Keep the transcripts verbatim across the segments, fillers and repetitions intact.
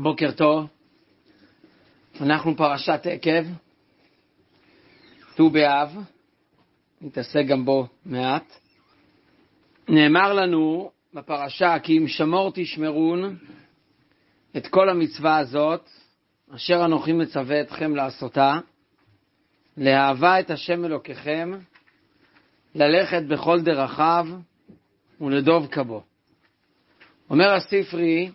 בוקר טוב, אנחנו פרשת עקב, ט"ו באב, נתעסק גם בו מעט. נאמר לנו בפרשה, כי אם שמור תשמרון את כל המצווה הזאת, אשר אנוכי מצווה אתכם לעשותה, לאהבה את השם אלוקיכם, ללכת בכל דרכיו ולדוב כבו. אומר הספרי,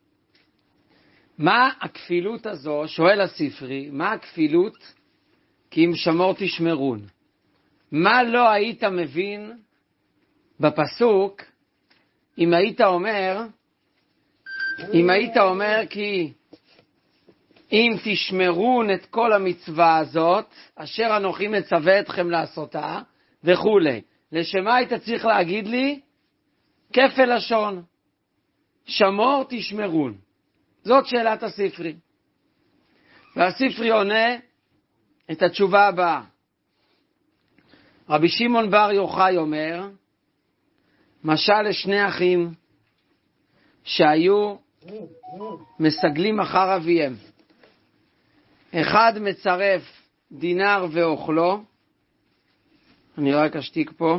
מה הכפילות הזו? שואל הספרי, מה הכפילות? כי אם שמור תשמרון. מה לא היית מבין בפסוק אם היית אומר, אם היית אומר כי אם תשמרון את כל המצווה הזאת, אשר אנוכי מצווה אתכם לעשותה, וכו'. לשמה היית צריך להגיד לי? כפל לשון. שמור תשמרון. זאת שאלת הספרי. והספרי עונה את התשובה הבאה. רבי שמעון בר יוחאי אומר, משל לשני אחים שהיו מסגלים אחר אביהם. אחד מצרף דינר ואוכלו, אני רק אשתיק פה,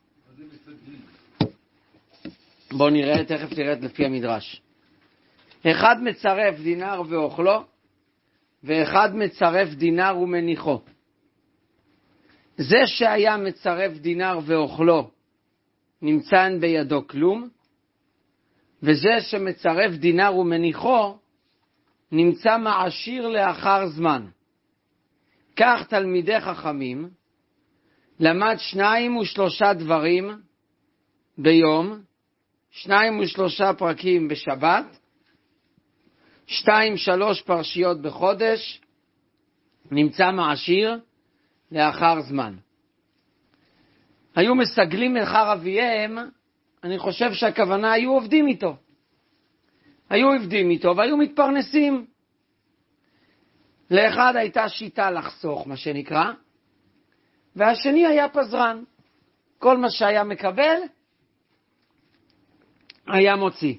בואו נראה, תכף תראית לפי המדרש. אחד מצרף דינר ואוכלו, ואחד מצרף דינר ומניחו. זה שהיה מצרף דינר ואוכלו, נמצא אין בידו כלום, וזה שמצרף דינר ומניחו, נמצא מעשיר לאחר זמן. כך תלמידי חכמים, למד שניים ושלושה דברים ביום, שניים ושלושה פרקים בשבת, שתיים שלוש פרשיות בחודש, נמצא מעשיר לאחר זמן. היו מסגלים אחר אביהם, אני חושב שהכוונה היו עובדים איתו. היו עובדים איתו והיו מתפרנסים. לאחד הייתה שיטה לחסוך, מה שנקרא, והשני היה פזרן. כל מה שהיה מקבל, היה מוציא.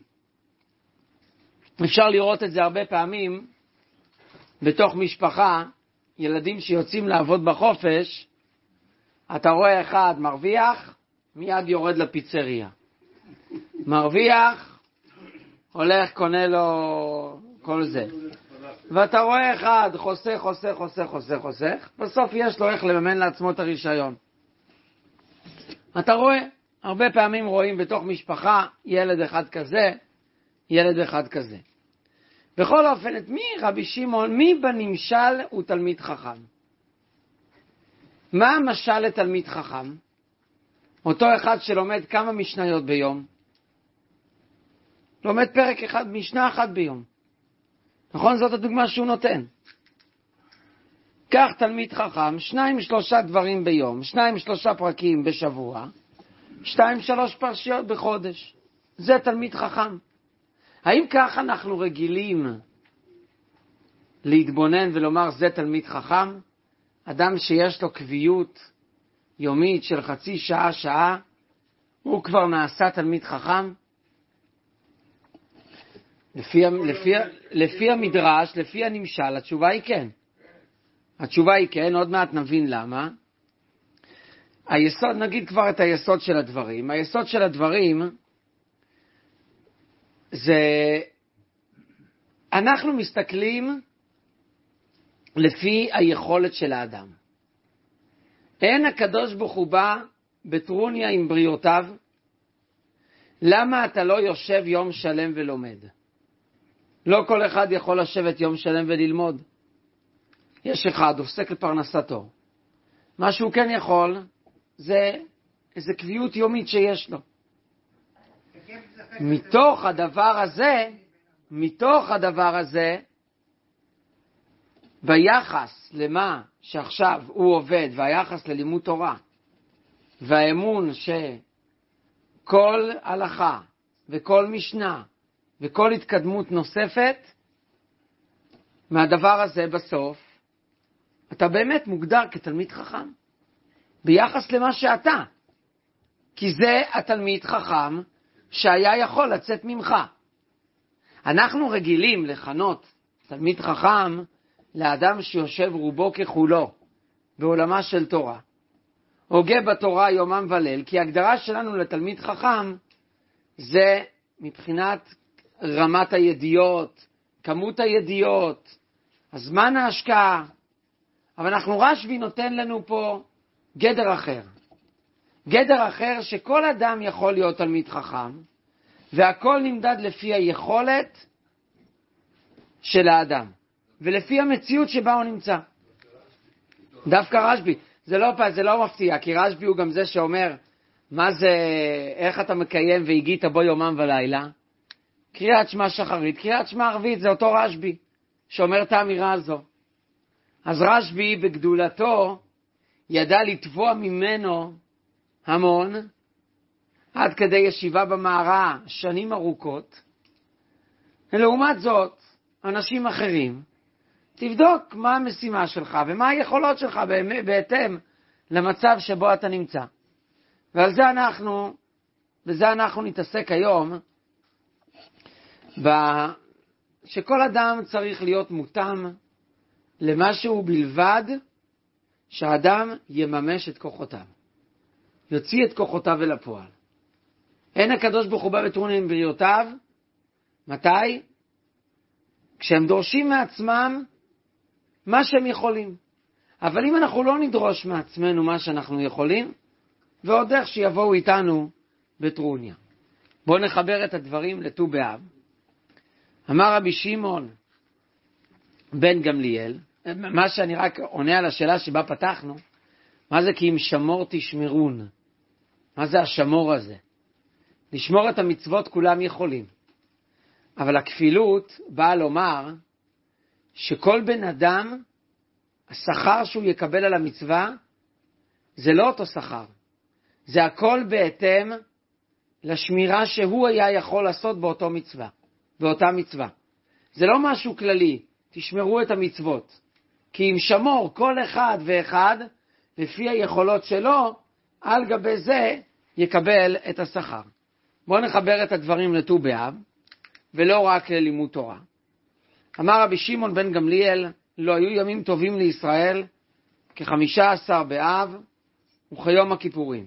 אפשר לראות את זה הרבה פעמים בתוך משפחה, ילדים שיוצאים לעבוד בחופש, אתה רואה אחד מרוויח, מיד יורד לפיצריה. מרוויח, הולך, קונה לו כל זה. ואתה רואה אחד חוסך, חוסך, חוסך, חוסך, חוסך, בסוף יש לו איך לממן לעצמו את הרישיון. אתה רואה, הרבה פעמים רואים בתוך משפחה ילד אחד כזה, ילד אחד כזה. בכל אופן, את מי רבי שמעון, מי בנמשל הוא תלמיד חכם? מה המשל לתלמיד חכם? אותו אחד שלומד כמה משניות ביום? לומד פרק אחד, משנה אחת ביום. נכון? זאת הדוגמה שהוא נותן. כך תלמיד חכם, שניים שלושה דברים ביום, שניים שלושה פרקים בשבוע, שתיים שלוש פרשיות בחודש. זה תלמיד חכם. האם כך אנחנו רגילים להתבונן ולומר זה תלמיד חכם? אדם שיש לו קביעות יומית של חצי שעה, שעה, הוא כבר נעשה תלמיד חכם? לפי, לפי, לפי המדרש, לפי הנמשל, התשובה היא כן. התשובה היא כן, עוד מעט נבין למה. היסוד, נגיד כבר את היסוד של הדברים. היסוד של הדברים זה, אנחנו מסתכלים לפי היכולת של האדם. אין הקדוש ברוך הוא בא בטרוניה עם בריאותיו, למה אתה לא יושב יום שלם ולומד? לא כל אחד יכול לשבת יום שלם וללמוד. יש אחד, עוסק לפרנסתו. מה שהוא כן יכול, זה איזו קביעות יומית שיש לו. מתוך הדבר הזה, מתוך הדבר הזה, ביחס למה שעכשיו הוא עובד, והיחס ללימוד תורה, והאמון שכל הלכה וכל משנה וכל התקדמות נוספת, מהדבר הזה בסוף, אתה באמת מוגדר כתלמיד חכם, ביחס למה שאתה. כי זה התלמיד חכם שהיה יכול לצאת ממך. אנחנו רגילים לכנות תלמיד חכם לאדם שיושב רובו ככולו בעולמה של תורה. הוגה בתורה יומם וליל, כי ההגדרה שלנו לתלמיד חכם זה מבחינת רמת הידיעות, כמות הידיעות, הזמן ההשקעה. אבל אנחנו רשב"י נותן לנו פה גדר אחר. גדר אחר שכל אדם יכול להיות תלמיד חכם, והכל נמדד לפי היכולת של האדם, ולפי המציאות שבה הוא נמצא. דווקא רשב"י, זה לא, זה לא מפתיע, כי רשב"י הוא גם זה שאומר, מה זה, איך אתה מקיים והגית בו יומם ולילה? קריאת שמע שחרית, קריאת שמע ערבית, זה אותו רשב"י שאומר את האמירה הזו. אז רשב"י בגדולתו ידע לתבוע ממנו המון, עד כדי ישיבה במערה שנים ארוכות. ולעומת זאת, אנשים אחרים, תבדוק מה המשימה שלך ומה היכולות שלך בהתאם למצב שבו אתה נמצא. ועל זה אנחנו, בזה אנחנו נתעסק היום, שכל אדם צריך להיות מותאם למשהו בלבד, שהאדם יממש את כוחותיו, יוציא את כוחותיו אל הפועל. אין הקדוש ברוך הוא בא בטרוניה עם בריאותיו, מתי? כשהם דורשים מעצמם מה שהם יכולים. אבל אם אנחנו לא נדרוש מעצמנו מה שאנחנו יכולים, ועוד איך שיבואו איתנו בטרוניה. בואו נחבר את הדברים לט"ו באב. אמר רבי שמעון בן גמליאל, מה שאני רק עונה על השאלה שבה פתחנו, מה זה כי אם שמור תשמרון? מה זה השמור הזה? לשמור את המצוות כולם יכולים. אבל הכפילות באה לומר שכל בן אדם, השכר שהוא יקבל על המצווה, זה לא אותו שכר. זה הכל בהתאם לשמירה שהוא היה יכול לעשות באותו מצווה, באותה מצווה. זה לא משהו כללי, תשמרו את המצוות. כי אם שמור כל אחד ואחד, לפי היכולות שלו, על גבי זה יקבל את השכר. בואו נחבר את הדברים לט"ו באב, ולא רק ללימוד תורה. אמר רבי שמעון בן גמליאל, לא היו ימים טובים לישראל, כחמישה עשר באב וכיום הכיפורים.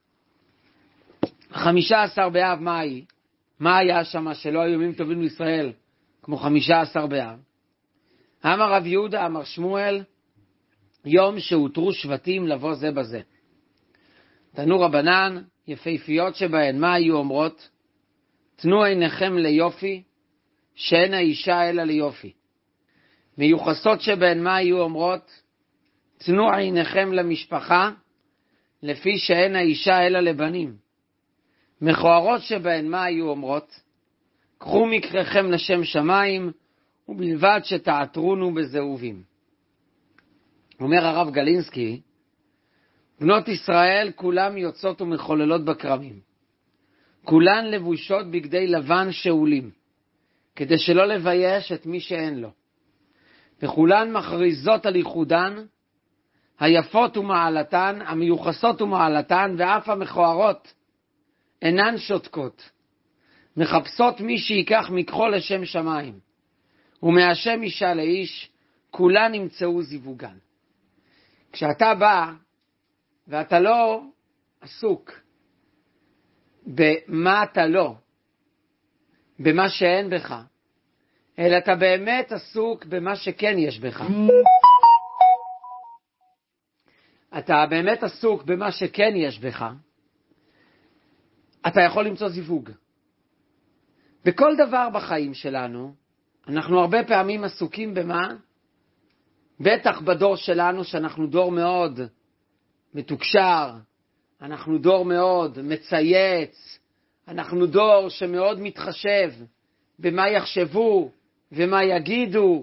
חמישה עשר באב, מה היא? מה היה שם שלא היו ימים טובים לישראל, כמו חמישה עשר באב? אמר רב יהודה, אמר שמואל, יום שהותרו שבטים לבוא זה בזה. תנו רבנן, יפהפיות שבהן, מה היו אומרות? תנו עיניכם ליופי, שאין האישה אלא ליופי. מיוחסות שבהן, מה היו אומרות? תנו עיניכם למשפחה, לפי שאין האישה אלא לבנים. מכוערות שבהן, מה היו אומרות? קחו מקריכם לשם שמיים, ובלבד שתעתרונו בזהובים. אומר הרב גלינסקי, בנות ישראל כולם יוצאות ומחוללות בקרמים. כולן לבושות בגדי לבן שאולים, כדי שלא לבייש את מי שאין לו. וכולן מכריזות על ייחודן, היפות ומעלתן, המיוחסות ומעלתן, ואף המכוערות אינן שותקות. מחפשות מי שיקח מקחו לשם שמיים. ומהשם אישה לאיש, כולן נמצאו זיווגן. כשאתה בא, ואתה לא עסוק במה אתה לא, במה שאין בך, אלא אתה באמת עסוק במה שכן יש בך. אתה באמת עסוק במה שכן יש בך, אתה יכול למצוא זיווג. בכל דבר בחיים שלנו, אנחנו הרבה פעמים עסוקים במה? בטח בדור שלנו, שאנחנו דור מאוד מתוקשר, אנחנו דור מאוד מצייץ, אנחנו דור שמאוד מתחשב במה יחשבו ומה יגידו.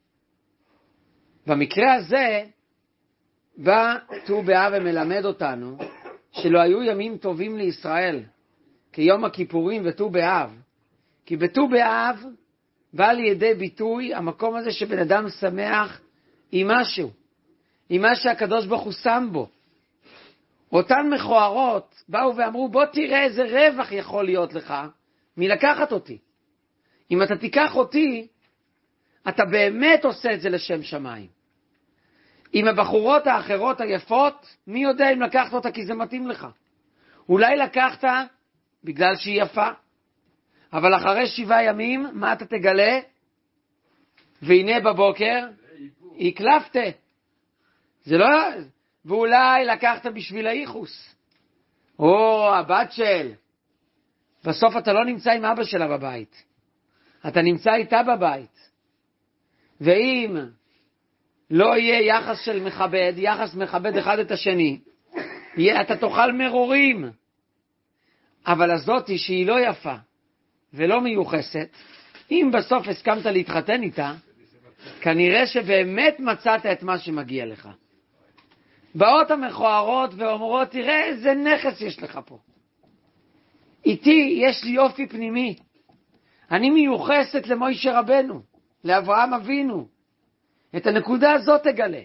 במקרה הזה, בא ט"ו באב ומלמד אותנו שלא היו ימים טובים לישראל כיום הכיפורים וט"ו באב. כי בט"ו באב בא לידי ביטוי המקום הזה שבן אדם שמח עם משהו, עם מה שהקדוש ברוך הוא שם בו. אותן מכוערות באו ואמרו, בוא תראה איזה רווח יכול להיות לך מלקחת אותי. אם אתה תיקח אותי, אתה באמת עושה את זה לשם שמיים. עם הבחורות האחרות היפות, מי יודע אם לקחת אותה כי זה מתאים לך. אולי לקחת בגלל שהיא יפה, אבל אחרי שבעה ימים, מה אתה תגלה? והנה בבוקר, הקלפת. זה לא, ואולי לקחת בשביל האיחוס. או, הבת של. בסוף אתה לא נמצא עם אבא שלה בבית. אתה נמצא איתה בבית. ואם לא יהיה יחס של מכבד, יחס מכבד אחד את השני, אתה תאכל מרורים. אבל הזאתי שהיא לא יפה ולא מיוחסת, אם בסוף הסכמת להתחתן איתה, כנראה שבאמת מצאת את מה שמגיע לך. באות המכוערות ואומרות, תראה איזה נכס יש לך פה. איתי יש לי יופי פנימי. אני מיוחסת למוישה רבנו, לאברהם אבינו. את הנקודה הזאת תגלה.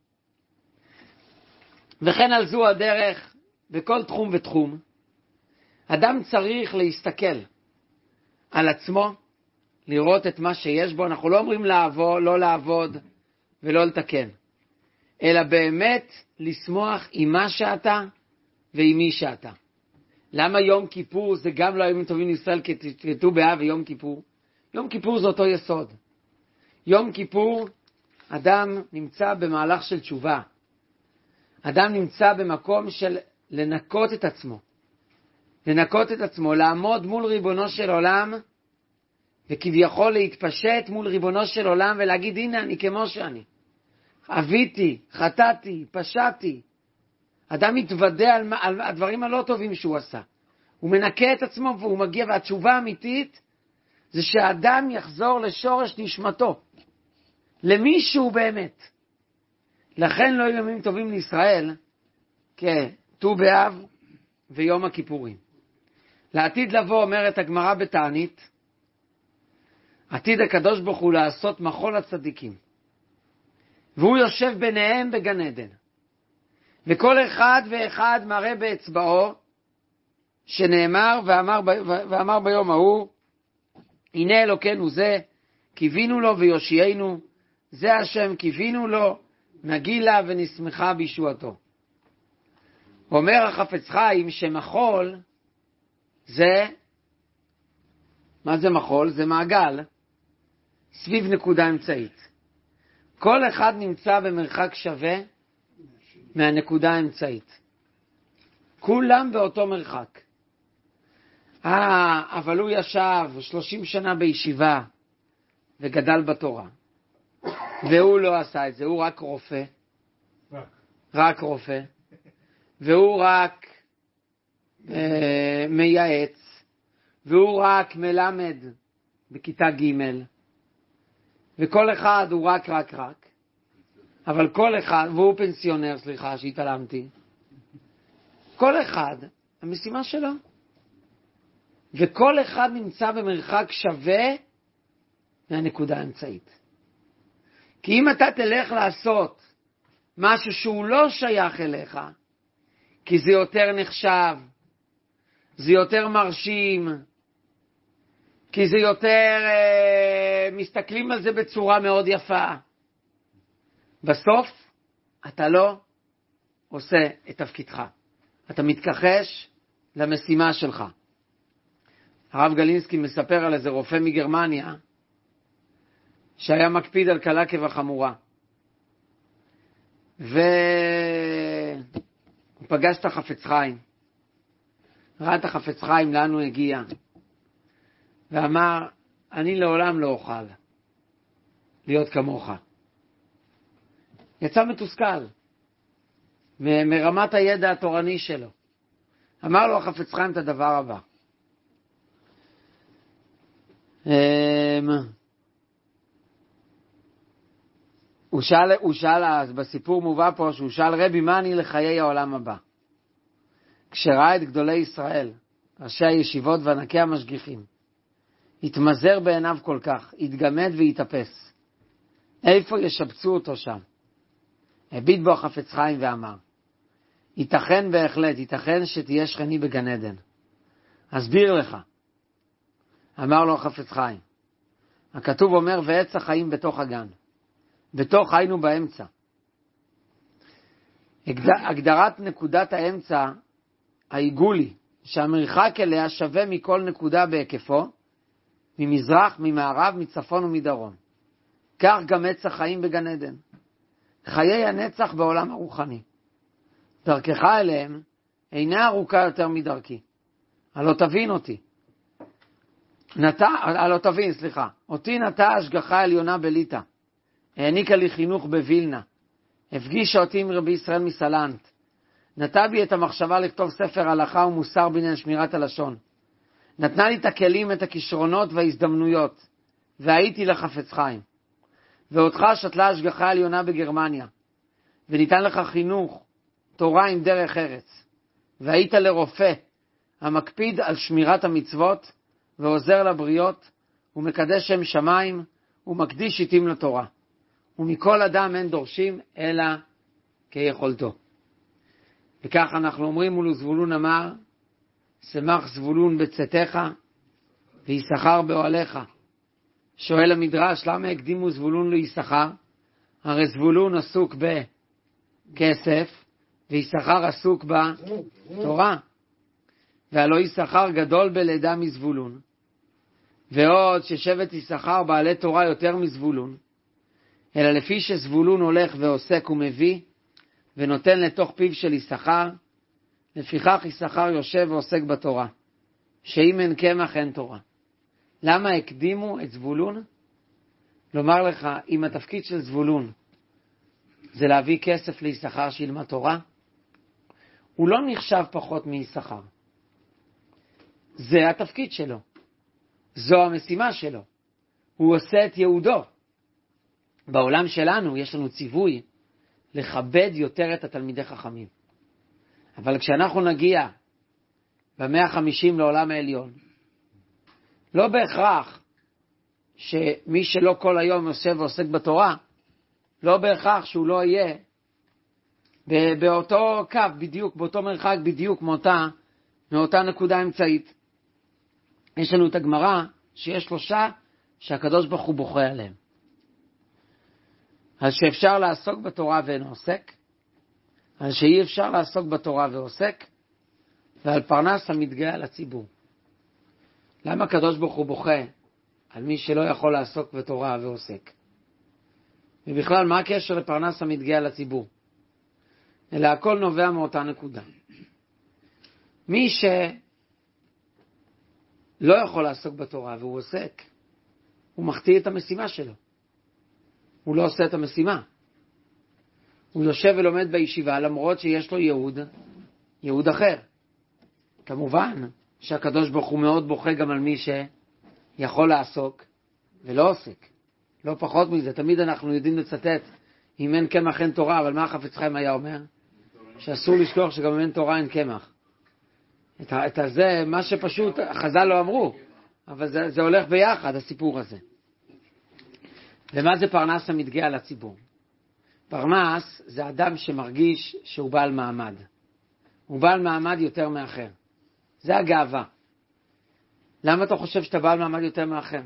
וכן על זו הדרך, בכל תחום ותחום, אדם צריך להסתכל על עצמו, לראות את מה שיש בו. אנחנו לא אומרים לעבוד, לא לעבוד ולא לתקן, אלא באמת לשמוח עם מה שאתה ועם מי שאתה. למה יום כיפור זה גם לא הימים טובים לישראל כתו באב ויום כיפור? יום כיפור זה אותו יסוד. יום כיפור, אדם נמצא במהלך של תשובה. אדם נמצא במקום של לנקות את עצמו. לנקות את עצמו, לעמוד מול ריבונו של עולם, וכביכול להתפשט מול ריבונו של עולם ולהגיד, הנה אני כמו שאני. אביתי, חטאתי, פשעתי. אדם מתוודע על, על הדברים הלא טובים שהוא עשה. הוא מנקה את עצמו והוא מגיע, והתשובה האמיתית זה שהאדם יחזור לשורש נשמתו. למישהו באמת. לכן לא יהיו ימים טובים לישראל כתו באב ויום הכיפורים. לעתיד לבוא, אומרת הגמרא בתענית, עתיד הקדוש ברוך הוא לעשות מחול הצדיקים. והוא יושב ביניהם בגן עדן. וכל אחד ואחד מראה באצבעו, שנאמר ואמר, ואמר ביום ההוא, הנה אלוקינו זה, קיווינו לו ויושיענו, זה השם קיווינו לו, נגילה ונשמחה בישועתו. אומר החפץ חיים שמחול זה, מה זה מחול? זה מעגל סביב נקודה אמצעית. כל אחד נמצא במרחק שווה מהנקודה האמצעית. כולם באותו מרחק. אה, אבל הוא ישב שלושים שנה בישיבה וגדל בתורה. והוא לא עשה את זה, הוא רק רופא. רק רופא. והוא רק אה, מייעץ. והוא רק מלמד בכיתה ג' וכל אחד הוא רק רק רק. אבל כל אחד, והוא פנסיונר, סליחה שהתעלמתי. כל אחד, המשימה שלו. וכל אחד נמצא במרחק שווה מהנקודה האמצעית. כי אם אתה תלך לעשות משהו שהוא לא שייך אליך, כי זה יותר נחשב, זה יותר מרשים, כי זה יותר, אה, מסתכלים על זה בצורה מאוד יפה, בסוף אתה לא עושה את תפקידך. אתה מתכחש למשימה שלך. הרב גלינסקי מספר על איזה רופא מגרמניה, שהיה מקפיד על קלה כבחמורה. והוא פגש את החפץ חיים. ראה את החפץ חיים לאן הוא הגיע. ואמר, אני לעולם לא אוכל להיות כמוך. יצא מתוסכל מ- מרמת הידע התורני שלו. אמר לו החפץ חיים את הדבר הבא. הוא שאל, הוא שאל אז, בסיפור מובא פה, שהוא שאל רבי, מה אני לחיי העולם הבא? כשראה את גדולי ישראל, ראשי הישיבות וענקי המשגיחים, התמזר בעיניו כל כך, התגמד והתאפס. איפה ישבצו אותו שם? הביט בו החפץ חיים ואמר, ייתכן בהחלט, ייתכן שתהיה שכני בגן עדן. אסביר לך. אמר לו החפץ חיים, הכתוב אומר, ועץ החיים בתוך הגן. בתוך היינו באמצע. הגדרת נקודת האמצע, העיגולי, שהמרחק אליה שווה מכל נקודה בהיקפו, ממזרח, ממערב, מצפון ומדרום. כך גם עץ החיים בגן עדן. חיי הנצח בעולם הרוחני. דרכך אליהם אינה ארוכה יותר מדרכי. הלא תבין אותי. נטע, הלא תבין, סליחה. אותי נטע השגחה עליונה בליטה. העניקה לי חינוך בווילנה. הפגישה אותי עם רבי ישראל מסלנט. נטע בי את המחשבה לכתוב ספר הלכה ומוסר בעניין שמירת הלשון. נתנה לי את הכלים, את הכישרונות וההזדמנויות. והייתי לחפץ חיים. ואותך שתלה השגחה עליונה בגרמניה. וניתן לך חינוך, תורה עם דרך ארץ. והיית לרופא, המקפיד על שמירת המצוות, ועוזר לבריות, ומקדש שם שמיים, ומקדיש עתים לתורה. ומכל אדם אין דורשים, אלא כיכולתו. וכך אנחנו אומרים, ולזבולון אמר, שמח זבולון בצאתך, ויששכר באוהליך. שואל המדרש, למה הקדימו זבולון ליששכר? הרי זבולון עסוק בכסף, ויששכר עסוק בתורה. והלא יששכר גדול בלידה מזבולון. ועוד ששבט יששכר בעלי תורה יותר מזבולון, אלא לפי שזבולון הולך ועוסק ומביא, ונותן לתוך פיו של יששכר, לפיכך יששכר יושב ועוסק בתורה, שאם אין קמח אין תורה. למה הקדימו את זבולון? לומר לך, אם התפקיד של זבולון זה להביא כסף ליששכר שילמד תורה, הוא לא נחשב פחות מיששכר. זה התפקיד שלו. זו המשימה שלו. הוא עושה את יהודו. בעולם שלנו יש לנו ציווי לכבד יותר את התלמידי חכמים. אבל כשאנחנו נגיע ב-מאה וחמישים לעולם העליון, לא בהכרח שמי שלא כל היום יושב ועוסק בתורה, לא בהכרח שהוא לא יהיה באותו קו בדיוק, באותו מרחק בדיוק מאותה, מאותה נקודה אמצעית. יש לנו את הגמרא שיש שלושה שהקדוש ברוך הוא בוכה עליהם. על שאפשר לעסוק בתורה ואין עוסק, על שאי אפשר לעסוק בתורה ועוסק, ועל פרנס המתגאה על הציבור. למה הקדוש ברוך הוא בוכה על מי שלא יכול לעסוק בתורה ועוסק? ובכלל, מה הקשר לפרנס המתגאה על הציבור? אלא הכל נובע מאותה נקודה. מי שלא יכול לעסוק בתורה והוא עוסק, הוא מחטיא את המשימה שלו. הוא לא עושה את המשימה. הוא יושב ולומד בישיבה למרות שיש לו ייעוד, ייעוד אחר. כמובן שהקדוש ברוך הוא מאוד בוכה גם על מי שיכול לעסוק ולא עוסק. לא פחות מזה. תמיד אנחנו יודעים לצטט, אם אין קמח אין תורה, אבל מה החפץ חיים היה אומר? שאסור לשכוח שגם אם אין תורה אין קמח. את, את הזה, מה שפשוט חז"ל לא אמרו, אבל זה, זה הולך ביחד, הסיפור הזה. ומה זה פרנס המתגאה על הציבור? פרנס זה אדם שמרגיש שהוא בעל מעמד. הוא בעל מעמד יותר מאחר. זה הגאווה. למה אתה חושב שאתה בעל מעמד יותר מאחר?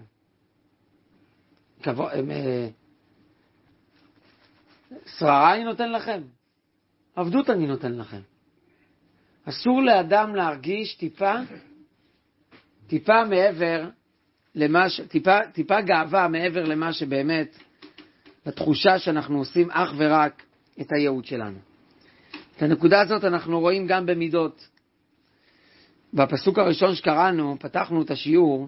שררה אני נותן לכם. עבדות אני נותן לכם. אסור לאדם להרגיש טיפה, טיפה מעבר למה ש... טיפה, טיפה גאווה מעבר למה שבאמת, לתחושה שאנחנו עושים אך ורק את הייעוד שלנו. את הנקודה הזאת אנחנו רואים גם במידות. בפסוק הראשון שקראנו, פתחנו את השיעור,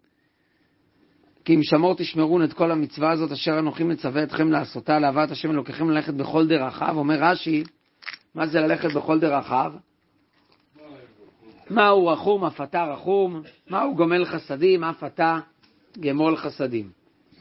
כי אם שמור תשמרון את כל המצווה הזאת, אשר אנוכי מצווה אתכם לעשותה, לאהבת השם אלוקיכם ללכת בכל דרכיו. אומר רש"י, מה זה ללכת בכל דרכיו? מהו רחום, אף אתה רחום, מהו גומל חסדים, אף אתה גמול חסדים.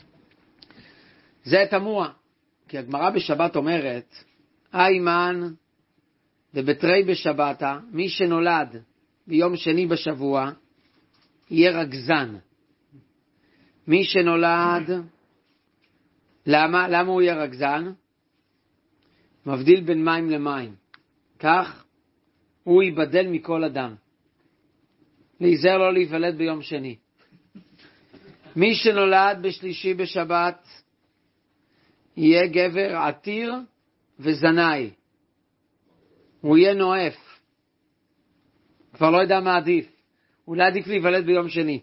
זה תמוה, כי הגמרא בשבת אומרת, איימן דבתרי בשבתה, מי שנולד ביום שני בשבוע, יהיה רגזן. מי שנולד, למה? למה הוא יהיה רגזן? מבדיל בין מים למים. כך הוא ייבדל מכל אדם. להיזהר לא להיוולד ביום שני. מי שנולד בשלישי בשבת יהיה גבר עתיר וזנאי. הוא יהיה נואף. כבר לא יודע מה עדיף. אולי עדיף להיוולד ביום שני.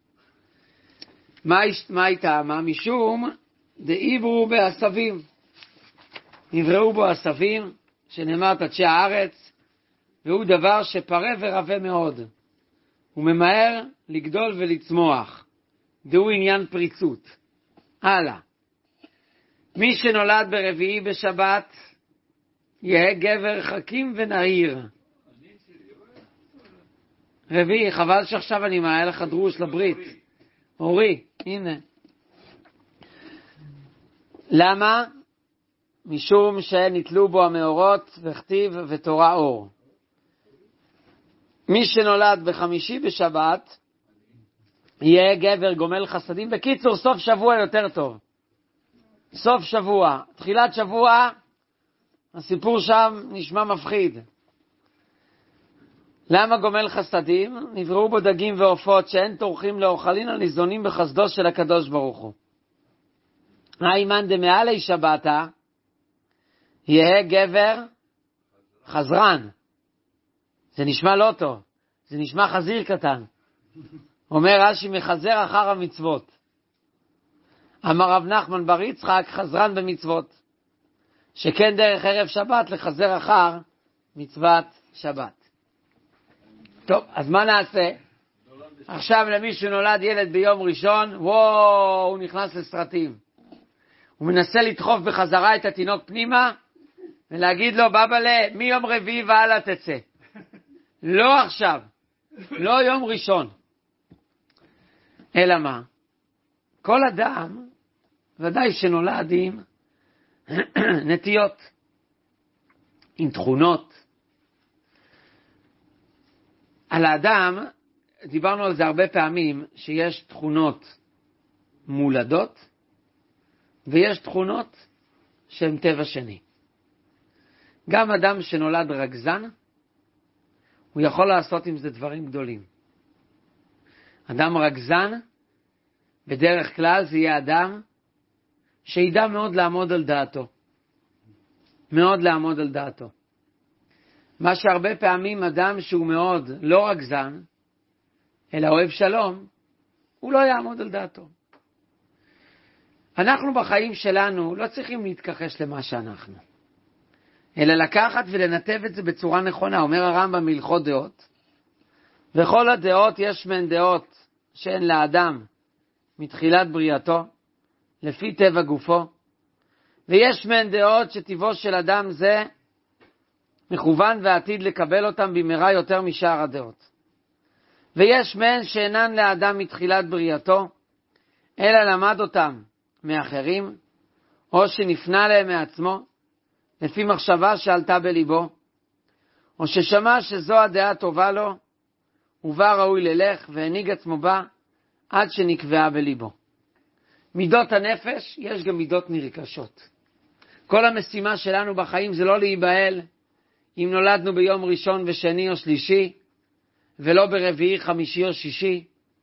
מה, מה הייתה? מה? משום דעברו בעשבים. נבראו בו עשבים, שנאמר תדשי הארץ, והוא דבר שפרה ורבה מאוד. הוא ממהר לגדול ולצמוח. דהו עניין פריצות. הלאה. מי שנולד ברביעי בשבת, יהיה גבר חכים ונהיר. רביעי, חבל שעכשיו אני מעלה לך דרוש לברית. אורי, הנה. למה? משום שנתלו בו המאורות וכתיב ותורה אור. מי שנולד בחמישי בשבת, יהיה גבר גומל חסדים. בקיצור, סוף שבוע יותר טוב. סוף שבוע. תחילת שבוע, הסיפור שם נשמע מפחיד. למה גומל חסדים? נבראו בו דגים ועופות שאין טורחים לאוכלין על ניזונים בחסדו של הקדוש ברוך הוא. האימן דמעלי שבתה, יהיה גבר חזרן. זה נשמע לא טוב. זה נשמע חזיר קטן. אומר רש"י, מחזר אחר המצוות. אמר רב נחמן בר יצחק, חזרן במצוות. שכן דרך ערב שבת לחזר אחר מצוות שבת. טוב, אז מה נעשה? עכשיו למי שנולד ילד ביום ראשון, וואו, הוא נכנס לסרטים. הוא מנסה לדחוף בחזרה את התינוק פנימה, ולהגיד לו, בבלה, מיום רביעי והלאה תצא. לא עכשיו, לא יום ראשון. אלא מה? כל אדם, ודאי שנולד עם נטיות, עם תכונות. על האדם, דיברנו על זה הרבה פעמים, שיש תכונות מולדות, ויש תכונות שהן טבע שני. גם אדם שנולד רגזן, הוא יכול לעשות עם זה דברים גדולים. אדם רגזן, בדרך כלל זה יהיה אדם שידע מאוד לעמוד על דעתו. מאוד לעמוד על דעתו. מה שהרבה פעמים אדם שהוא מאוד לא רגזן, אלא אוהב שלום, הוא לא יעמוד על דעתו. אנחנו בחיים שלנו לא צריכים להתכחש למה שאנחנו, אלא לקחת ולנתב את זה בצורה נכונה. אומר הרמב"ם בהלכות דעות, וכל הדעות יש מהן דעות שהן לאדם מתחילת בריאתו, לפי טבע גופו, ויש מהן דעות שטבעו של אדם זה מכוון ועתיד לקבל אותם במהרה יותר משאר הדעות. ויש מהן שאינן לאדם מתחילת בריאתו, אלא למד אותם מאחרים, או שנפנה להם מעצמו, לפי מחשבה שעלתה בליבו, או ששמע שזו הדעה טובה לו, ובה ראוי ללך, והניג עצמו בה, עד שנקבעה בליבו. מידות הנפש, יש גם מידות נרכשות. כל המשימה שלנו בחיים זה לא להיבהל, אם נולדנו ביום ראשון ושני או שלישי, ולא ברביעי, חמישי או שישי,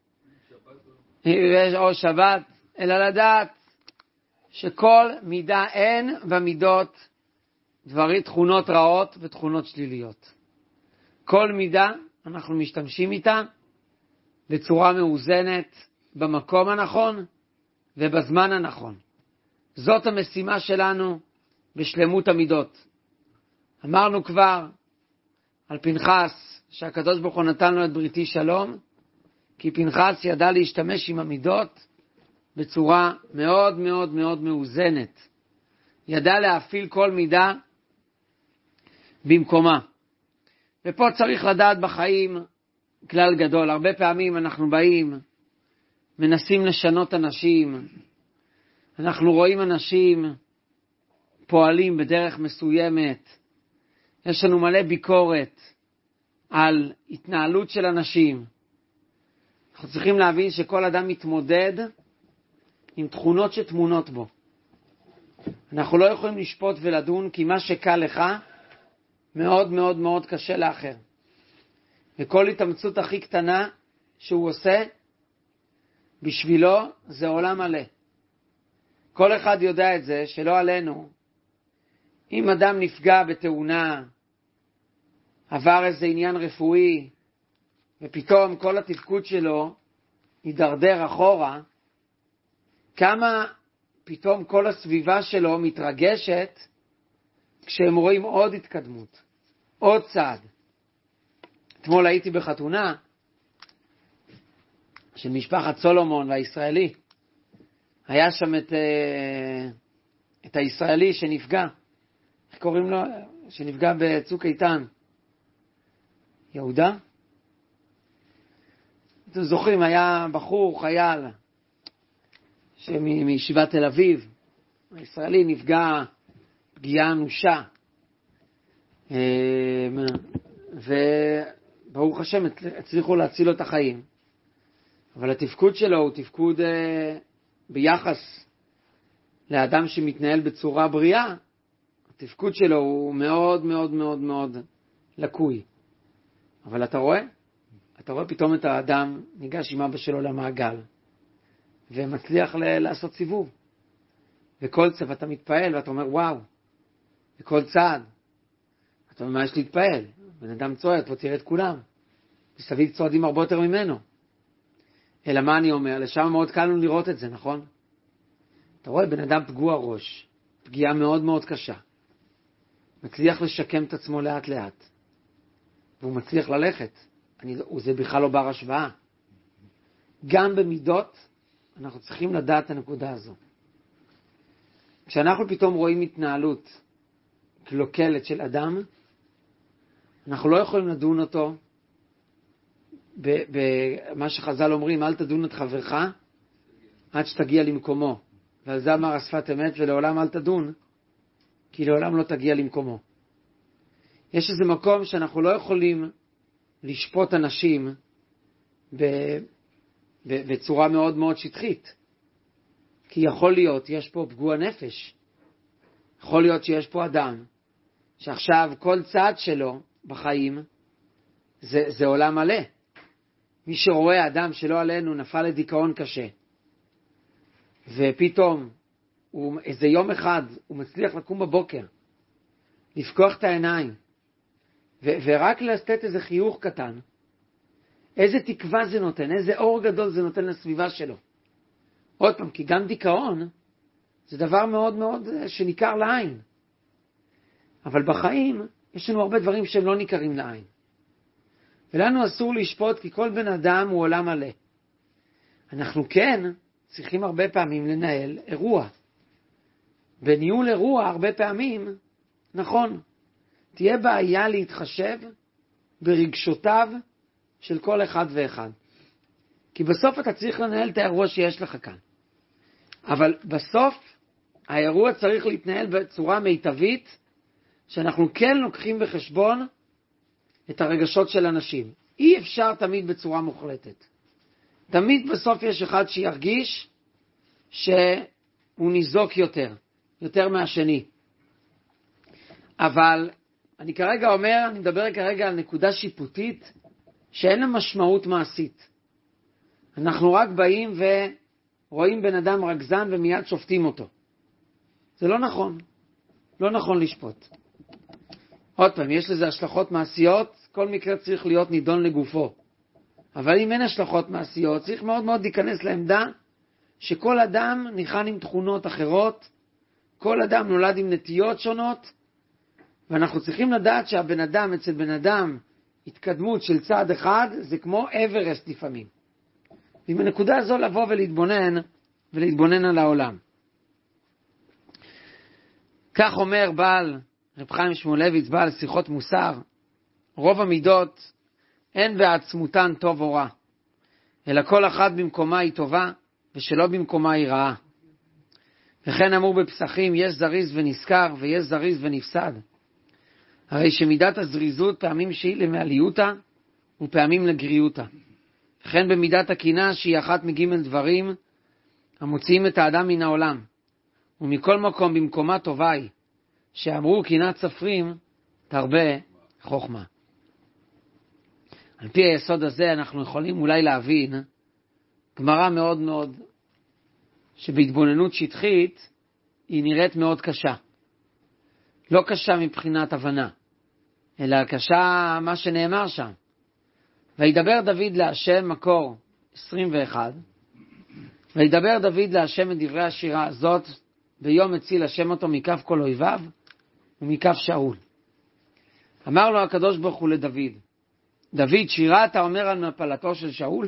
או שבת, אלא לדעת שכל מידה אין במידות דברי תכונות רעות ותכונות שליליות. כל מידה אנחנו משתמשים איתה בצורה מאוזנת, במקום הנכון ובזמן הנכון. זאת המשימה שלנו בשלמות המידות. אמרנו כבר על פנחס שהקדוש ברוך הוא נתן לו את בריתי שלום, כי פנחס ידע להשתמש עם המידות בצורה מאוד מאוד מאוד מאוזנת. ידע להפעיל כל מידה במקומה. ופה צריך לדעת בחיים כלל גדול. הרבה פעמים אנחנו באים, מנסים לשנות אנשים, אנחנו רואים אנשים פועלים בדרך מסוימת, יש לנו מלא ביקורת על התנהלות של אנשים. אנחנו צריכים להבין שכל אדם מתמודד עם תכונות שתמונות בו. אנחנו לא יכולים לשפוט ולדון, כי מה שקל לך מאוד מאוד מאוד קשה לאחר. וכל התאמצות הכי קטנה שהוא עושה, בשבילו זה עולם מלא. כל אחד יודע את זה, שלא עלינו. אם אדם נפגע בתאונה, עבר איזה עניין רפואי, ופתאום כל התפקוד שלו יידרדר אחורה, כמה פתאום כל הסביבה שלו מתרגשת כשהם רואים עוד התקדמות, עוד צעד. אתמול הייתי בחתונה של משפחת סולומון והישראלי. היה שם את, את הישראלי שנפגע. איך קוראים לו? שנפגע בצוק איתן. יהודה? אתם זוכרים, היה בחור, חייל, מישיבת תל אביב. הישראלי נפגע פגיעה אנושה. וברוך השם הצליחו להציל לו את החיים. אבל התפקוד שלו הוא תפקוד ביחס לאדם שמתנהל בצורה בריאה. התפקוד שלו הוא מאוד מאוד מאוד מאוד לקוי. אבל אתה רואה? אתה רואה פתאום את האדם ניגש עם אבא שלו למעגל, ומצליח ל- לעשות סיבוב. וכל צעד אתה מתפעל, ואתה אומר וואו. וכל צעד. אתה אומר מה יש להתפעל? בן אדם צועד, פה תראה את כולם. מסביב צועדים הרבה יותר ממנו. אלא מה אני אומר? לשם מאוד קל לנו לראות את זה, נכון? אתה רואה בן אדם פגוע ראש, פגיעה מאוד מאוד קשה. מצליח לשקם את עצמו לאט לאט. והוא מצליח ללכת. אני, זה בכלל לא בר השוואה. גם במידות, אנחנו צריכים לדעת את הנקודה הזו. כשאנחנו פתאום רואים התנהלות קלוקלת של אדם, אנחנו לא יכולים לדון אותו במה שחז"ל אומרים, אל תדון את חברך עד שתגיע למקומו. ועל זה אמר השפת אמת, ולעולם אל תדון, כי לעולם לא תגיע למקומו. יש איזה מקום שאנחנו לא יכולים לשפוט אנשים בצורה מאוד מאוד שטחית. כי יכול להיות, יש פה פגוע נפש. יכול להיות שיש פה אדם, שעכשיו כל צעד שלו בחיים, זה, זה עולם מלא. מי שרואה אדם שלא עלינו נפל לדיכאון קשה, ופתאום, הוא, איזה יום אחד, הוא מצליח לקום בבוקר, לפקוח את העיניים, ו- ורק לתת איזה חיוך קטן, איזה תקווה זה נותן, איזה אור גדול זה נותן לסביבה שלו. עוד פעם, כי גם דיכאון, זה דבר מאוד מאוד שניכר לעין. אבל בחיים, יש לנו הרבה דברים שהם לא ניכרים לעין. ולנו אסור לשפוט, כי כל בן אדם הוא עולם מלא. אנחנו כן צריכים הרבה פעמים לנהל אירוע. בניהול אירוע הרבה פעמים, נכון, תהיה בעיה להתחשב ברגשותיו של כל אחד ואחד. כי בסוף אתה צריך לנהל את האירוע שיש לך כאן. אבל בסוף האירוע צריך להתנהל בצורה מיטבית, שאנחנו כן לוקחים בחשבון את הרגשות של אנשים. אי אפשר תמיד בצורה מוחלטת. תמיד בסוף יש אחד שירגיש שהוא ניזוק יותר, יותר מהשני. אבל אני כרגע אומר, אני מדבר כרגע על נקודה שיפוטית שאין לה משמעות מעשית. אנחנו רק באים ורואים בן אדם רגזן ומיד שופטים אותו. זה לא נכון. לא נכון לשפוט. עוד פעם, יש לזה השלכות מעשיות, כל מקרה צריך להיות נידון לגופו. אבל אם אין השלכות מעשיות, צריך מאוד מאוד להיכנס לעמדה שכל אדם ניחן עם תכונות אחרות, כל אדם נולד עם נטיות שונות, ואנחנו צריכים לדעת שהבן אדם, אצל בן אדם, התקדמות של צעד אחד, זה כמו אברסט לפעמים. ועם הנקודה הזו לבוא ולהתבונן, ולהתבונן על העולם. כך אומר בעל, רב חיים שמואלביץ, בעל שיחות מוסר, רוב המידות אין בעצמותן טוב או רע, אלא כל אחת במקומה היא טובה, ושלא במקומה היא רעה. וכן אמור בפסחים, יש זריז ונזכר, ויש זריז ונפסד. הרי שמידת הזריזות פעמים שהיא למעליותה, ופעמים לגריותה. וכן במידת הקינה שהיא אחת מגימל דברים, המוציאים את האדם מן העולם. ומכל מקום במקומה טובה היא, שאמרו קינת ספרים, תרבה חוכמה. על פי היסוד הזה אנחנו יכולים אולי להבין גמרא מאוד מאוד, שבהתבוננות שטחית, היא נראית מאוד קשה. לא קשה מבחינת הבנה, אלא קשה מה שנאמר שם. וידבר דוד להשם, מקור עשרים ואחת, וידבר דוד להשם את דברי השירה הזאת, ביום הציל השם אותו מכף כל אויביו ומכף שאול. אמר לו הקדוש ברוך הוא לדוד, דוד, שירה אתה אומר על מפלתו של שאול?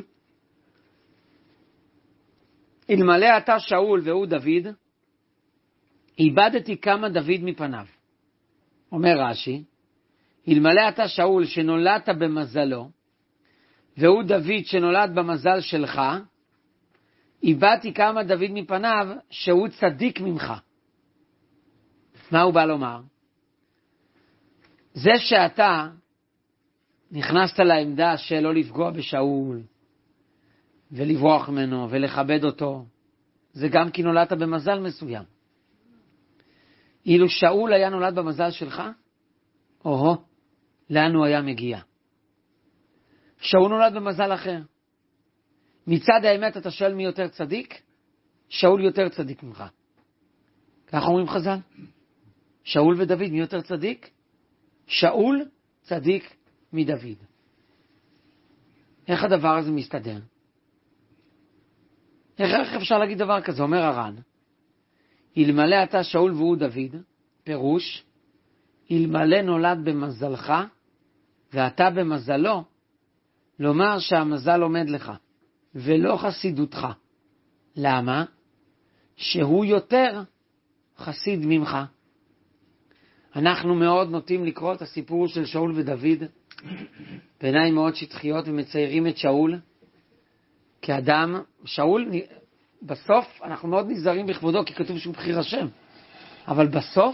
אלמלא אתה שאול והוא דוד, איבדתי כמה דוד מפניו. אומר רש"י, אלמלא אתה שאול שנולדת במזלו, והוא דוד שנולד במזל שלך, איבדתי כמה דוד מפניו שהוא צדיק ממך. מה הוא בא לומר? זה שאתה נכנסת לעמדה של לא לפגוע בשאול, ולברוח ממנו ולכבד אותו, זה גם כי נולדת במזל מסוים. אילו שאול היה נולד במזל שלך, או-הו, לאן הוא היה מגיע? שאול נולד במזל אחר. מצד האמת אתה שואל מי יותר צדיק? שאול יותר צדיק ממך. כך אומרים חז"ל. שאול ודוד, מי יותר צדיק? שאול צדיק מדוד. איך הדבר הזה מסתדר? איך, איך אפשר להגיד דבר כזה? אומר הר"ן, אלמלא אתה שאול והוא דוד, פירוש, אלמלא נולד במזלך, ואתה במזלו, לומר שהמזל עומד לך, ולא חסידותך. למה? שהוא יותר חסיד ממך. אנחנו מאוד נוטים לקרוא את הסיפור של שאול ודוד, בעיניים מאוד שטחיות, ומציירים את שאול כאדם. שאול, בסוף אנחנו מאוד נזהרים בכבודו, כי כתוב שהוא בחיר השם. אבל בסוף,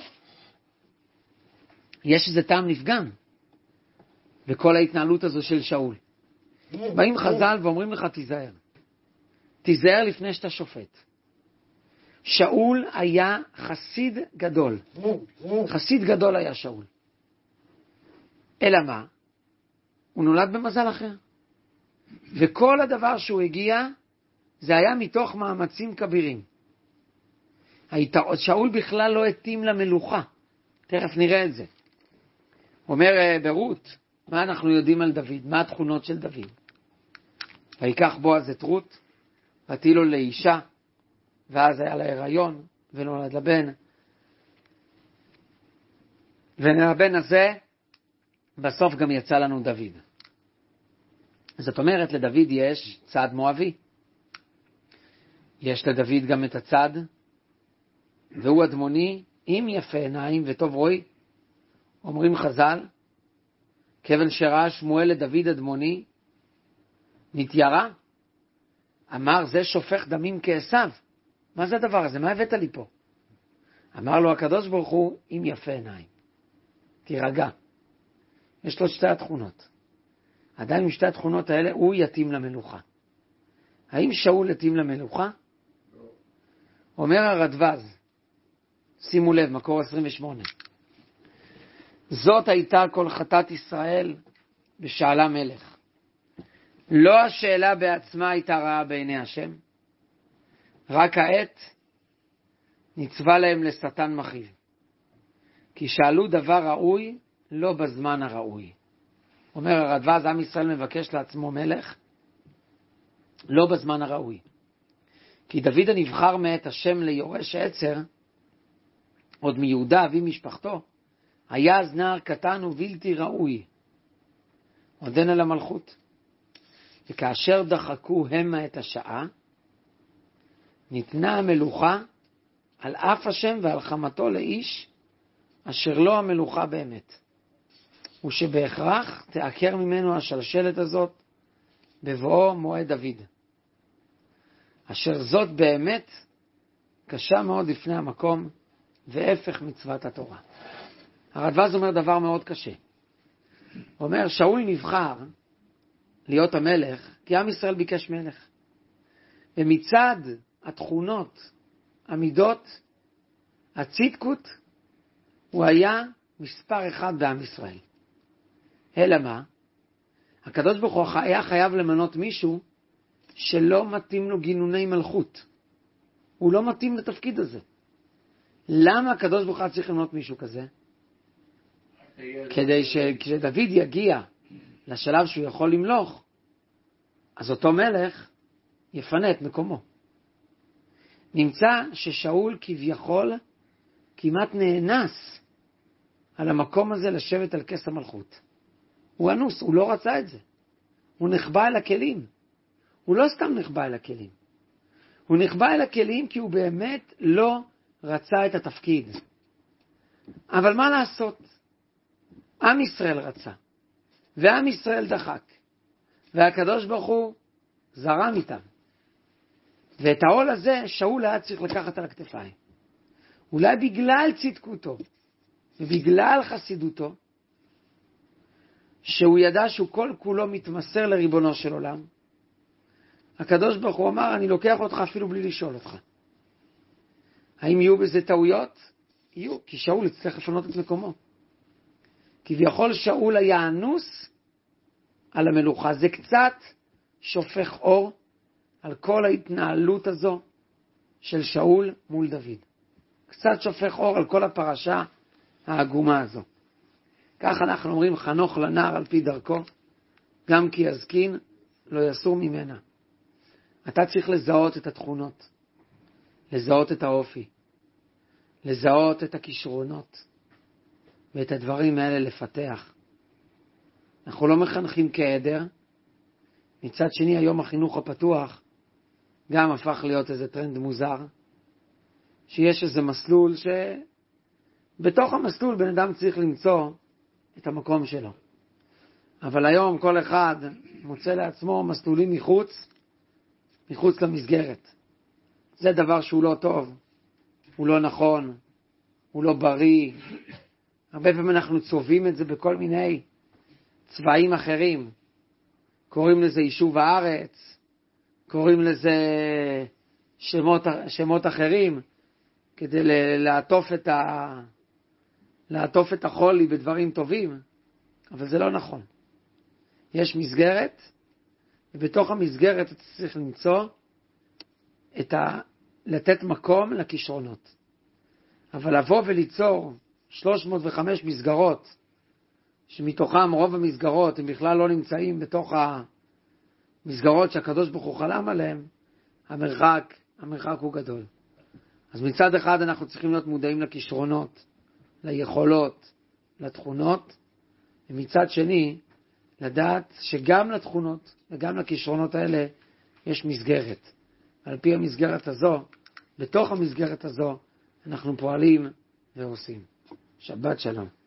יש איזה טעם נפגם בכל ההתנהלות הזו של שאול. באים חז"ל ואומרים לך, תיזהר. תיזהר לפני שאתה שופט. שאול היה חסיד גדול. חסיד גדול היה שאול. אלא מה? הוא נולד במזל אחר. וכל הדבר שהוא הגיע, זה היה מתוך מאמצים כבירים. שאול בכלל לא התאים למלוכה. תכף נראה את זה. אומר ברות, מה אנחנו יודעים על דוד? מה התכונות של דוד? ויקח בועז את רות, ותהי לו לאישה, ואז היה לה הריון, ונולד לבן. ומהבן הזה, בסוף גם יצא לנו דוד. זאת אומרת, לדוד יש צד מואבי. יש לדוד גם את הצד, והוא אדמוני, עם יפה עיניים וטוב רואי. אומרים חז"ל, כיוון שראה שמואל לדוד אדמוני, נתיירה, אמר, זה שופך דמים כעשיו. מה זה הדבר הזה? מה הבאת לי פה? אמר לו הקדוש ברוך הוא, עם יפה עיניים. תירגע. יש לו שתי התכונות. עדיין עם שתי התכונות האלה, הוא יתאים למלוכה. האם שאול יתאים למלוכה? אומר הרדב"ז, שימו לב, מקור עשרים ושמונה. זאת הייתה כל חטאת ישראל בשאלה מלך. לא השאלה בעצמה הייתה רעה בעיני השם, רק העת נצווה להם לשטן מכאיב. כי שאלו דבר ראוי לא בזמן הראוי. אומר הרדב"ז, עם ישראל מבקש לעצמו מלך לא בזמן הראוי. כי דוד הנבחר מאת השם ליורש עצר, עוד מיהודה אבי משפחתו, היה אז נער קטן ובלתי ראוי, עודן אל המלכות. וכאשר דחקו המה את השעה, ניתנה המלוכה על אף השם ועל חמתו לאיש, אשר לא המלוכה באמת. ושבהכרח תעקר ממנו השלשלת הזאת בבואו מועד דוד. אשר זאת באמת קשה מאוד לפני המקום, והפך מצוות התורה. הרדב"ז אומר דבר מאוד קשה. הוא אומר, שאול נבחר להיות המלך, כי עם ישראל ביקש מלך. ומצד התכונות, המידות, הצדקות, הוא היה מספר אחד בעם ישראל. אלא מה? הקדוש ברוך הוא היה חייב למנות מישהו שלא מתאים לו גינוני מלכות. הוא לא מתאים לתפקיד הזה. למה הקדוש ברוך הוא צריך למנות מישהו כזה? כדי שכשדוד יגיע לשלב שהוא יכול למלוך, אז אותו מלך יפנה את מקומו. נמצא ששאול כביכול כמעט נאנס על המקום הזה לשבת על כס המלכות. הוא אנוס, הוא לא רצה את זה. הוא נחבא אל הכלים. הוא לא סתם נחבא אל הכלים. הוא נחבא אל הכלים כי הוא באמת לא רצה את התפקיד. אבל מה לעשות? עם ישראל רצה, ועם ישראל דחק, והקדוש ברוך הוא זרם איתם. ואת העול הזה שאול היה צריך לקחת על הכתפיים. אולי בגלל צדקותו, ובגלל חסידותו, שהוא ידע שהוא כל כולו מתמסר לריבונו של עולם, הקדוש ברוך הוא אמר, אני לוקח אותך אפילו בלי לשאול אותך. האם יהיו בזה טעויות? יהיו, כי שאול יצטרך לפנות את מקומו. כביכול שאול היה אנוס על המלוכה. זה קצת שופך אור על כל ההתנהלות הזו של שאול מול דוד. קצת שופך אור על כל הפרשה העגומה הזו. כך אנחנו אומרים, חנוך לנער על פי דרכו, גם כי יזקין לא יסור ממנה. אתה צריך לזהות את התכונות, לזהות את האופי, לזהות את הכישרונות, ואת הדברים האלה לפתח. אנחנו לא מחנכים כעדר. מצד שני, היום החינוך הפתוח גם הפך להיות איזה טרנד מוזר, שיש איזה מסלול שבתוך המסלול בן אדם צריך למצוא את המקום שלו. אבל היום כל אחד מוצא לעצמו מסלולים מחוץ, מחוץ למסגרת. זה דבר שהוא לא טוב, הוא לא נכון, הוא לא בריא. הרבה פעמים אנחנו צובעים את זה בכל מיני צבעים אחרים. קוראים לזה יישוב הארץ, קוראים לזה שמות, שמות אחרים, כדי לעטוף את, ה, לעטוף את החולי בדברים טובים. אבל זה לא נכון. יש מסגרת, ובתוך המסגרת אתה צריך למצוא את ה... לתת מקום לכישרונות. אבל לבוא וליצור שלוש מאות וחמש מסגרות, שמתוכם רוב המסגרות הם בכלל לא נמצאים בתוך המסגרות שהקדוש ברוך הוא חלם עליהם, המרחק, המרחק הוא גדול. אז מצד אחד אנחנו צריכים להיות מודעים לכישרונות, ליכולות, לתכונות, ומצד שני לדעת שגם לתכונות וגם לכישרונות האלה יש מסגרת. על פי המסגרת הזו, בתוך המסגרת הזו, אנחנו פועלים ועושים. שבת שלום.